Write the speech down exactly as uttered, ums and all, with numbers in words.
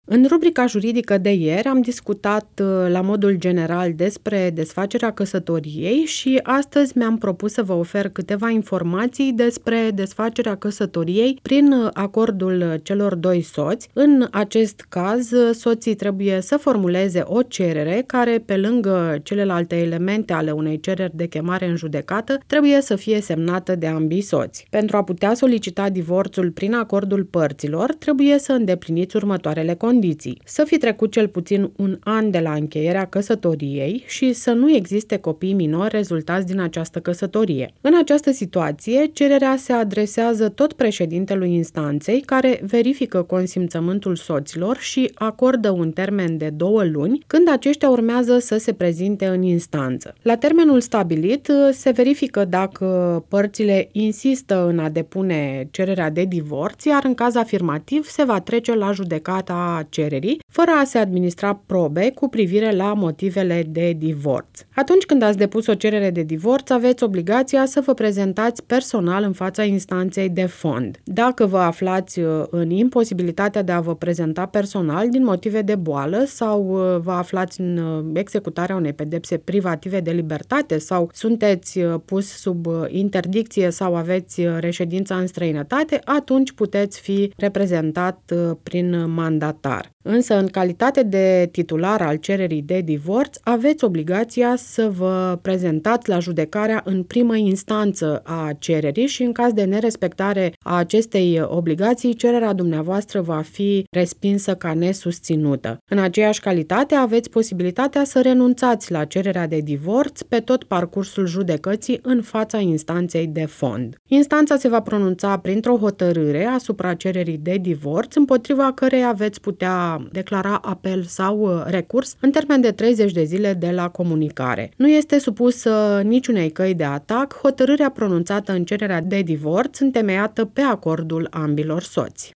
În rubrica juridică de ieri am discutat la modul general despre desfacerea căsătoriei și astăzi mi-am propus să vă ofer câteva informații despre desfacerea căsătoriei prin acordul celor doi soți. În acest caz, soții trebuie să formuleze o cerere care, pe lângă celelalte elemente ale unei cereri de chemare în judecată, trebuie să fie semnată de ambii soți. Pentru a putea solicita divorțul prin acordul părților, trebuie să îndepliniți următoarele condiții. Condiții. Să fi trecut cel puțin un an de la încheierea căsătoriei și să nu existe copii minori rezultați din această căsătorie. În această situație, cererea se adresează tot președintelui instanței, care verifică consimțământul soților și acordă un termen de două luni, când aceștia urmează să se prezinte în instanță. La termenul stabilit, se verifică dacă părțile insistă în a depune cererea de divorț, iar în caz afirmativ se va trece la judecata cererii, fără a se administra probe cu privire la motivele de divorț. Atunci când ați depus o cerere de divorț, aveți obligația să vă prezentați personal în fața instanței de fond. Dacă vă aflați în imposibilitatea de a vă prezenta personal din motive de boală sau vă aflați în executarea unei pedepse privative de libertate sau sunteți pus sub interdicție sau aveți reședința în străinătate, atunci puteți fi reprezentat prin mandatar. Însă, în calitate de titular al cererii de divorț, aveți obligația să vă prezentați la judecarea în primă instanță a cererii și în caz de nerespectare a acestei obligații, cererea dumneavoastră va fi respinsă ca nesusținută. În aceeași calitate, aveți posibilitatea să renunțați la cererea de divorț pe tot parcursul judecății în fața instanței de fond. Instanța se va pronunța printr-o hotărâre asupra cererii de divorț, împotriva căreia veți putea declara apel sau recurs în termen de treizeci de zile de la comunicare. Nu este supusă niciunei căi de atac hotărârea pronunțată în cererea de divorț întemeiată pe acordul ambilor soți.